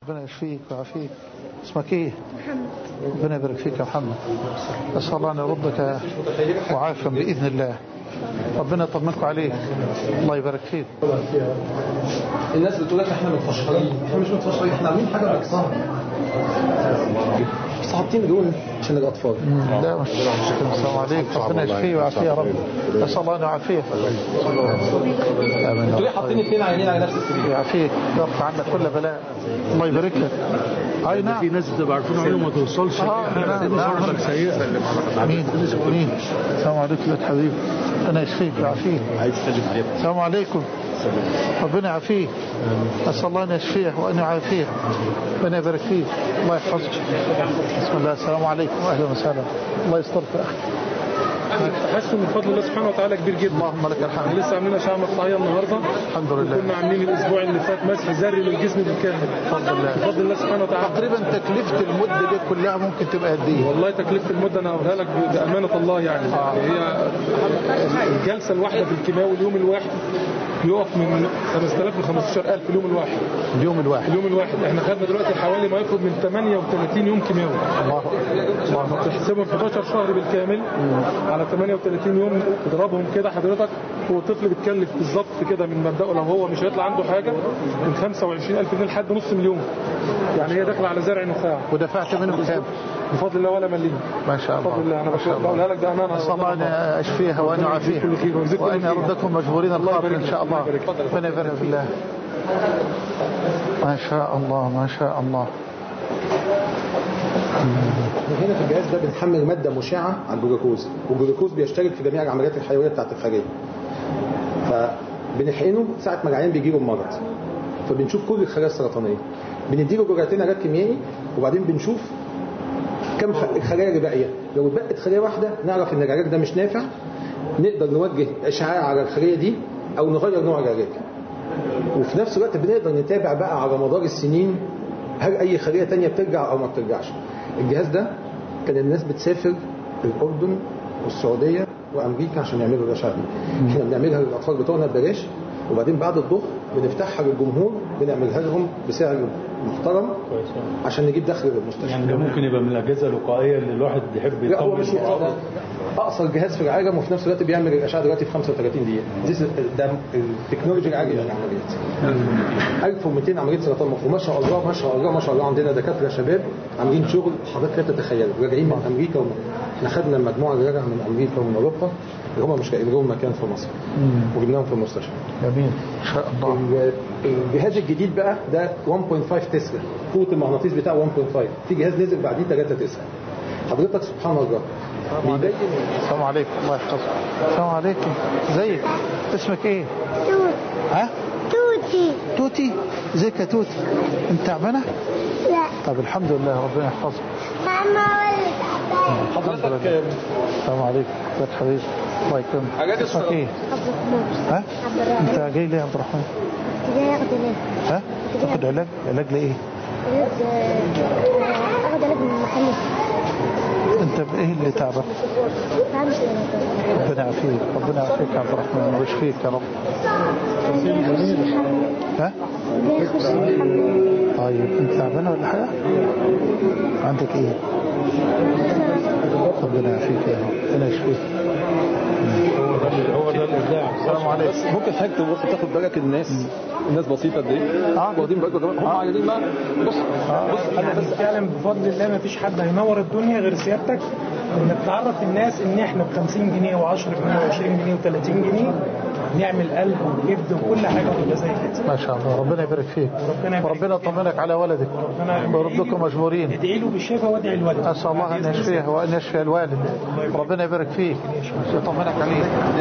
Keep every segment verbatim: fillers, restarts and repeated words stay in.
ربنا يشفيك ويعافيك. اسمك ايه؟ محمد. ربنا يبارك فيك يا محمد. اسال الله ان يردك وعافا باذن الله. ربنا يطمنكم عليك. الله يبارك فيك. الناس بتقول لك احنا متفشخرين، احنا مش متفشخرين، احنا عاملين حاجه باقصاها. بس حاطين دول عشان الاطفال. لا مش مشكله. السلام عليكم. ربنا يشفيه ويعافيه يا رب. اسال الله ان يعافيه. انتوا ليه حاطين اثنين عينين على نفس السرير؟ يعافيك يرفع عنك كل بلاء. الله يبارك لك. اي نعم. في ناس بتبقى عارفين عليهم ما توصلش. اه نعم نعم. سيئه. مين مين؟ السلام عليكم يا حبيبي. انا يشفيك ويعافيك. عايز تسلم عليكم. السلام عليكم. ربنا يعافيه. اسال الله ان يشفيه وان يعافيه. ربنا يبارك فيه. الله يحفظك. بسم الله. السلام عليكم واهلا وسهلا. الله يسترك يا اخي. تحسن من فضل الله سبحانه وتعالى كبير جدا. اللهم لك الحمد. لسه عاملين اشعه مقطعيه النهارده. الحمد لله. كنا عاملين الاسبوع اللي فات مسح ذري للجسم بالكامل. بفضل الله. بفضل الله سبحانه وتعالى. تقريبا تكلفه المده دي كلها ممكن تبقى قد ايه؟ والله تكلفه المده انا هقولها لك بامانه الله يعني. آه. هي الجلسه الواحده في الكيماوي اليوم الواحد يقف من خمسة آلاف ل خمستاشر ألف اليوم الواحد. اليوم الواحد. اليوم الواحد احنا خدنا دلوقتي حوالي ما يقرب من ثمانية وثلاثين يوم كيماوي. الله الله. تحسبهم حداشر شهر بالكامل على ثمانية وثلاثين يوم اضربهم كده حضرتك. هو الطفل بيتكلف بالظبط كده من مبدأه لو هو مش هيطلع عنده حاجه من خمسة وعشرين ألف جنيه لحد نص مليون. يعني هي داخله على زرع نخاع. ودفعت منهم كام؟ بفضل الله ولا مليم. ما شاء الله. بفضل الله انا بقولها لك بامانه. اسال الله ان اشفيها وان يعافيها وان يردكم مجبورين الخاطر ان شاء الله. ربنا يبارك في الله. ما شاء الله ما شاء الله. هنا في الجهاز ده بنحمل ماده مشعه على الجلوكوز، والجلوكوز بيشترك في جميع العمليات الحيويه بتاعت الخليه. فبنحقنه ساعه ما العيان بيجيله المرض، فبنشوف كل الخلايا السرطانيه، بنديله جرعتين علاج كيميائي، وبعدين بنشوف كم الخلايا اللي باقيه. لو اتبقت خليه واحده نعرف ان العلاج ده مش نافع، نقدر نوجه اشعاع على الخليه دي او نغير نوع العلاج. وفي نفس الوقت بنقدر نتابع بقى على مدار السنين هل اي خليه تانية بترجع او ما بترجعش. الجهاز ده كان الناس بتسافر الاردن والسعوديه وامريكا عشان يعملوا الاشعه دي. احنا بنعملها للاطفال بتوعنا ببلاش، وبعدين بعد الظهر بنفتحها للجمهور بنعملها لهم بسعر محترم عشان نجيب دخل للمستشفى. يعني ده ممكن يبقى من الاجهزه الوقائيه اللي الواحد يحب يطمن. لا هو مش وقائي، اقصر جهاز في العالم، وفي نفس الوقت بيعمل الاشعه دلوقتي في خمسة وثلاثين دقيقه. ده التكنولوجيا العاليه للعمليات. ألف ومئتين عمليه سرطان مخ، وما شاء الله ما شاء الله ما شاء الله عندنا دكاتره شباب عاملين شغل حضرتك لا تتخيل، راجعين من امريكا ومن... احنا خدنا المجموعه اللي راجعه من امريكا ومن اوروبا اللي هم مش لاقيين لهم مكان في مصر وجبناهم في المستشفى. جميل ان شاء الله. الجهاز الجديد بقى ده واحد فاصلة خمسة تسلا، قوه المغناطيس بتاعه واحد فاصلة خمسة. في جهاز نزل بعديه ثلاثة تسلا. حضرتك سبحان الله بيبين. السلام عليكم. الله يحفظك. السلام عليكم. ازيك؟ اسمك ايه؟ توت. ها؟ توتي. توتي. ازيك يا توتي؟ انت تعبانه؟ لا. طب الحمد لله ربنا يحفظك. ماما ولد. حضرتك السلام عليكم. ازيك حبيبي؟ الله يكرمك. اسمك ايه؟ عبد الرحمن. ها؟ انت جاي ليه يا عبد الرحمن؟ جاي اخد علاج. ها؟ تاخد علاج؟ علاج لايه؟ علاج اخد علاج من المحل. انت بايه اللي تعبك؟ فهمت. ربنا يعافيك. ربنا يعافيك يا عبد الرحمن ويشفيك يا رب. ها؟ بيخش الحمام. طيب انت تعبانه ولا حاجه؟ عندك ايه؟ ربنا يعافيك يا رب. ربنا يشفيك. هو ده الابداع. السلام عليكم. ممكن حضرتك تبص تاخد بالك الناس الناس بسيطه قد ايه؟ اه واخدين بالكم هم عايزين بقى. بص بص انا بس فعلا بفضل الله ما فيش حد هينور الدنيا غير سيادتك، انك تعرف الناس ان احنا ب خمسين جنيه و10 جنيه و20 جنيه و30 جنيه نعمل قلب وكبد وكل حاجه ولا زي كده. ما شاء الله. ربنا يبارك فيك. وربنا يطمنك على ولدك ويردكم مجبورين. ادعي له بالشفاء وادعي الوالد. اسال الله ان يشفيه وان يشفي الوالد. ربنا يبارك فيك ويطمنك عليه.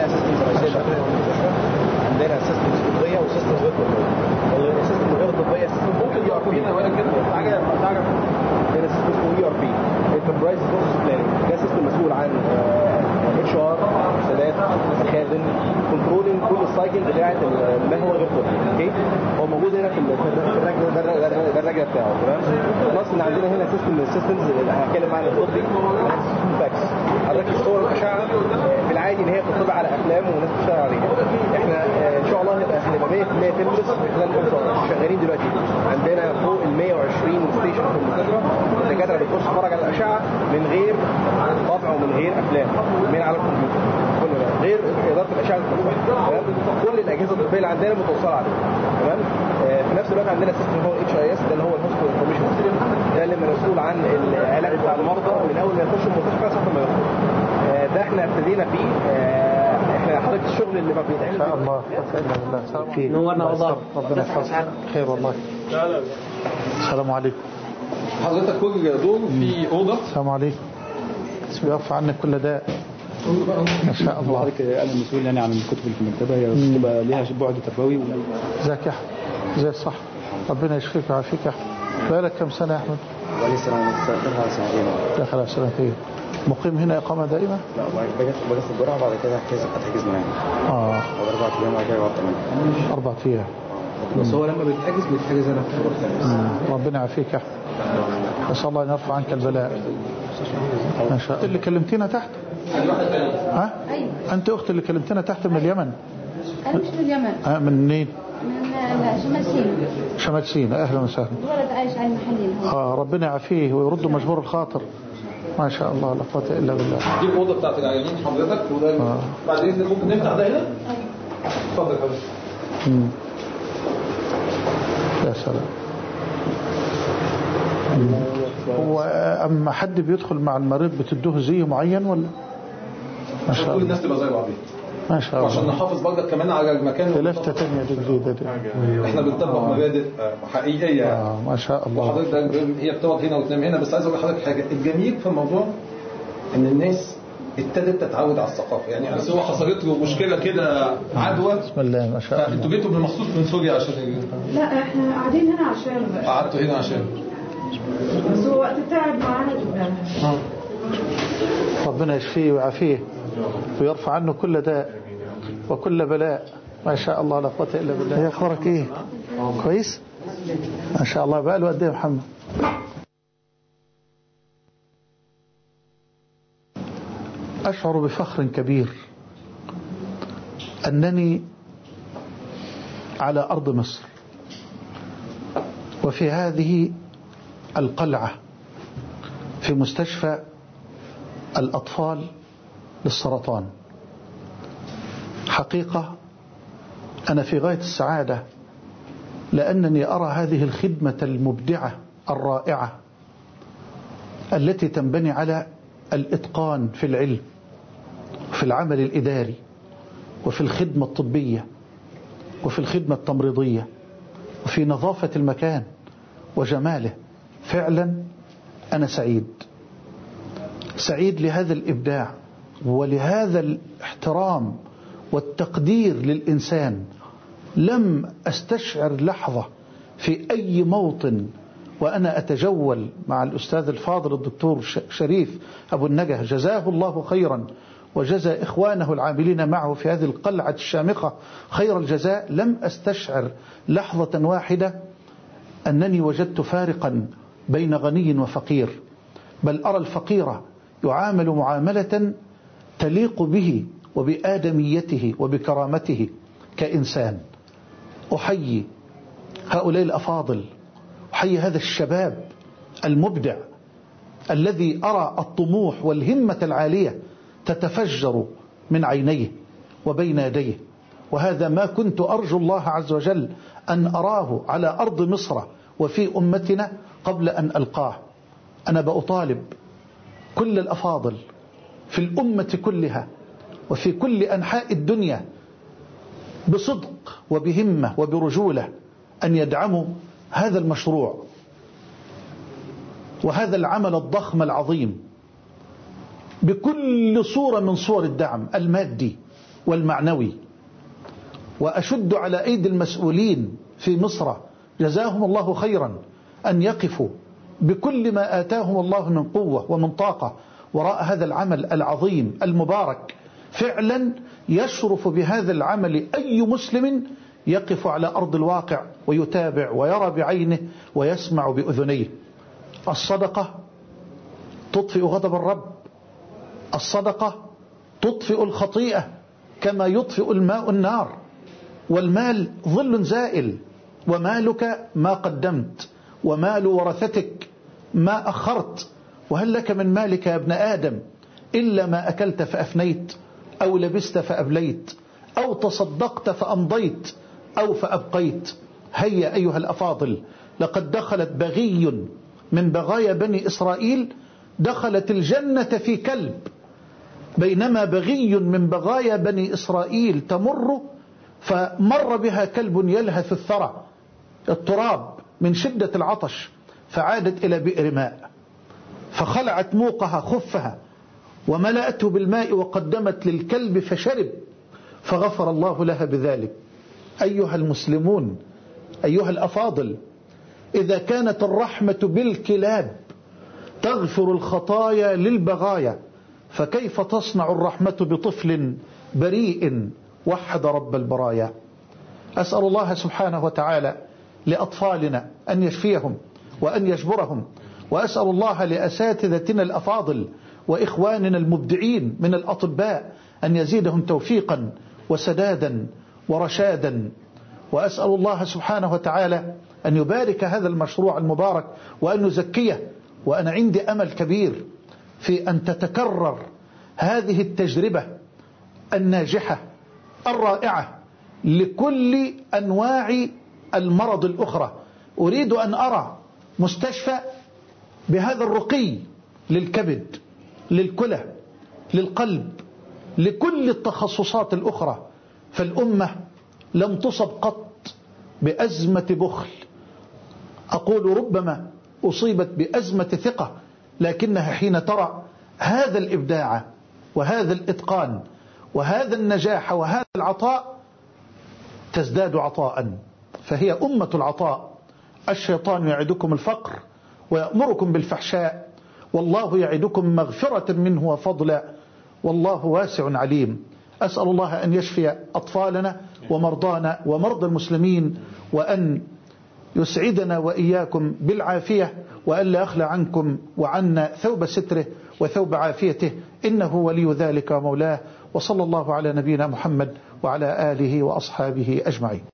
عندنا سيستم طبيه وسيستم غير طبيه. السيستم غير طبيه سيستم ممكن يقف هنا ولا كده حاجه تعرف. هنا سيستم اسمه اي ار بي انتربرايز ريسورس بلاننج. ده سيستم مسؤول عن اتش ار، حسابات، مخازن، كنترولينج كل السايكل بتاعه ما هو غير طبي. اوكي هو موجود هنا في الرجل ده الرجل بتاعه. تمام. بلس ان عندنا هنا سيستم من السيستمز اللي هنتكلم عنها الطبي فاكس. حضرتك الصور الاشعه في العادي ان هي بتطبع على افلام والناس بتشتغل عليها. احنا ان شاء الله هنبقى هنبقى مية في المية تملس خلال خمسة شهور. شغالين دلوقتي عندنا فوق ال مية وعشرين او من غير افلام من على الكمبيوتر، كل ده غير اداره الاشعه الطبيه. كل الاجهزه الطبيه اللي عندنا متوصله عليه. تمام. آه في نفس الوقت عندنا سيستم هو اتش اي اس، ده اللي هو الهوسبيتال انفورميشن سيستم، ده اللي مسؤول عن العلاج بتاع المرضى من اول ما يخشوا المستشفى لحد ما يخرجوا. آه ده احنا ابتدينا فيه. آه احنا حضرتك الشغل اللي ما بيتعمل ان شاء الله في نورنا والله. ربنا يحفظك. خير والله. السلام عليكم. حضرتك كل دور في اوضه. السلام عليكم. اسمي يرفع عنك كل داء ان شاء الله. حضرتك انا مسؤول يعني عن الكتب اللي في المكتبه، هي بتبقى ليها بعد تربوي. ازيك يا احمد؟ زي صح. ربنا يشفيك ويعافيك يا احمد. بقالك كم سنه يا احمد؟ بقالي سنه ونص، داخل على سنتين. داخل على سنتين. مقيم هنا اقامه دائمه؟ لا، باجي باجي في الجرعه بعد كده احجز اتحجز معاهم. اه بعد اربع ايام بعد كده اقعد تمام. اربع ايام. بس هو لما بيتحجز بيتحجز هنا في الغرفه. ربنا يعافيك يا احمد. نسال الله ان يرفع عنك البلاء. ما شاء الله. اللي كلمتينا تحت؟ ها؟ ايوه. انت اخت اللي كلمتينا تحت من اليمن؟ انا مش من اليمن. اه من منين؟ من شمال سيناء. شمال سيناء. اهلا وسهلا. ولد عايش على المحلين. اه ربنا يعافيه ويرد مجبور الخاطر. ما شاء الله لا قوه الا بالله. دي الاوضه بتاعت العيانين حضرتك، وده آه. بعد اذنك ممكن نفتح ده هنا؟ اتفضل يا حبيبي. يا سلام. هو اما حد بيدخل مع المريض بتدوه زي معين ولا؟ ما شاء الله. كل الناس تبقى زي بعضها. ما شاء الله. وعشان نحافظ برضك كمان على المكان. لفتة تانية دي جديدة دي. احنا بنطبق آه. مبادئ حقيقية. آه ما شاء الله. وحضرتك هي بتقعد هنا وتنام هنا، بس عايز اقول لحضرتك حاجة. الجميل في الموضوع ان الناس ابتدت تتعود على الثقافة. يعني بس هو حصلت له مشكلة كده عدوى. بسم الله ما شاء الله. انتوا جيتوا بالمخصوص من سوريا عشان ايه؟ لا احنا قاعدين هنا عشان قعدتوا هنا عشان بس هو وقت تعب معانا جدا. ربنا يشفيه ويعافيه ويرفع عنه كل داء وكل بلاء. ما شاء الله لا قوة الا بالله. يا اخبارك ايه؟ كويس؟ ما شاء الله. بقى له قد ايه يا محمد؟ أشعر بفخر كبير أنني على أرض مصر وفي هذه القلعة في مستشفى الأطفال للسرطان. حقيقة أنا في غاية السعادة لأنني أرى هذه الخدمة المبدعة الرائعة التي تنبني على الإتقان في العلم وفي العمل الإداري وفي الخدمة الطبية وفي الخدمة التمريضية وفي نظافة المكان وجماله. فعلا أنا سعيد سعيد لهذا الإبداع ولهذا الاحترام والتقدير للإنسان. لم أستشعر لحظة في أي موطن وأنا أتجول مع الأستاذ الفاضل الدكتور شريف أبو النجا جزاه الله خيرا وجزى إخوانه العاملين معه في هذه القلعة الشامخة خير الجزاء. لم أستشعر لحظة واحدة أنني وجدت فارقا بين غني وفقير، بل أرى الفقير يعامل معاملة تليق به وبآدميته وبكرامته كإنسان. أحيي هؤلاء الأفاضل، أحيي هذا الشباب المبدع الذي أرى الطموح والهمة العالية تتفجر من عينيه وبين يديه. وهذا ما كنت أرجو الله عز وجل أن أراه على أرض مصر وفي أمتنا قبل أن ألقاه. أنا بأطالب كل الأفاضل في الأمة كلها وفي كل أنحاء الدنيا بصدق وبهمة وبرجولة أن يدعموا هذا المشروع وهذا العمل الضخم العظيم بكل صورة من صور الدعم المادي والمعنوي. وأشد على أيدي المسؤولين في مصر جزاهم الله خيرا أن يقفوا بكل ما آتاهم الله من قوة ومن طاقة وراء هذا العمل العظيم المبارك. فعلا يشرف بهذا العمل أي مسلم يقف على أرض الواقع ويتابع ويرى بعينه ويسمع بأذنيه. الصدقة تطفئ غضب الرب، الصدقة تطفئ الخطيئة كما يطفئ الماء النار. والمال ظل زائل، ومالك ما قدمت، ومال ورثتك ما أخرت. وهل لك من مالك يا ابن آدم إلا ما أكلت فأفنيت، أو لبست فأبليت، أو تصدقت فأمضيت، أو فأبقيت. هيا أيها الأفاضل، لقد دخلت بغي من بغايا بني إسرائيل دخلت الجنة في كلب، بينما بغي من بغايا بني إسرائيل تمر فمر بها كلب يلهث الثرى التراب من شدة العطش، فعادت إلى بئر ماء فخلعت موقها خفها وملأته بالماء وقدمت للكلب فشرب، فغفر الله لها بذلك. أيها المسلمون، أيها الأفاضل، إذا كانت الرحمة بالكلاب تغفر الخطايا للبغايا، فكيف تصنع الرحمة بطفل بريء وحد رب البرايا؟ أسأل الله سبحانه وتعالى لأطفالنا أن يشفيهم وأن يجبرهم، وأسأل الله لأساتذتنا الأفاضل وإخواننا المبدعين من الأطباء أن يزيدهم توفيقا وسدادا ورشادا، وأسأل الله سبحانه وتعالى أن يبارك هذا المشروع المبارك وأن يزكيه. وأنا عندي أمل كبير في أن تتكرر هذه التجربة الناجحة الرائعة لكل أنواع المرض الأخرى. أريد أن أرى مستشفى بهذا الرقي للكبد، للكلى، للقلب، لكل التخصصات الأخرى. فالأمة لم تصب قط بأزمة بخل، أقول ربما أصيبت بأزمة ثقة، لكنها حين ترى هذا الإبداع وهذا الإتقان وهذا النجاح وهذا العطاء تزداد عطاء، فهي أمة العطاء. الشيطان يعدكم الفقر ويأمركم بالفحشاء، والله يعدكم مغفرة منه وفضلا، والله واسع عليم. أسأل الله أن يشفي أطفالنا ومرضانا ومرضى المسلمين، وأن يسعدنا وإياكم بالعافية، وأن لا يخلى عنكم وعنا ثوب ستره وثوب عافيته، إنه ولي ذلك ومولاه. وصلى الله على نبينا محمد وعلى آله وأصحابه أجمعين.